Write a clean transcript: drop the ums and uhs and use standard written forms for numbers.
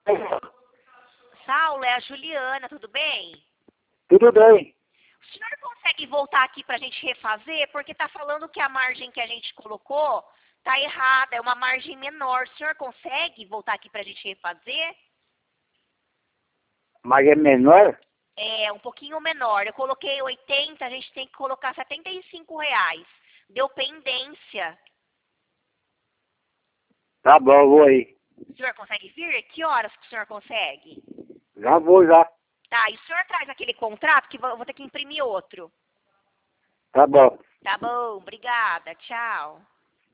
Saulo, é a Juliana, tudo bem? Tudo bem. O senhor consegue voltar aqui para a gente refazer? Porque está falando que a margem que a gente colocou está errada, é uma margem menor. O senhor consegue voltar aqui para a gente refazer? Mas é menor? É, um pouquinho menor. Eu coloquei 80, a gente tem que colocar R$ 75. Deu pendência. Tá bom, vou aí. O senhor consegue vir? Que horas que o senhor consegue? Já vou já. Tá, e o senhor traz aquele contrato que eu vou ter que imprimir outro. Tá bom. Tá bom, obrigada, tchau.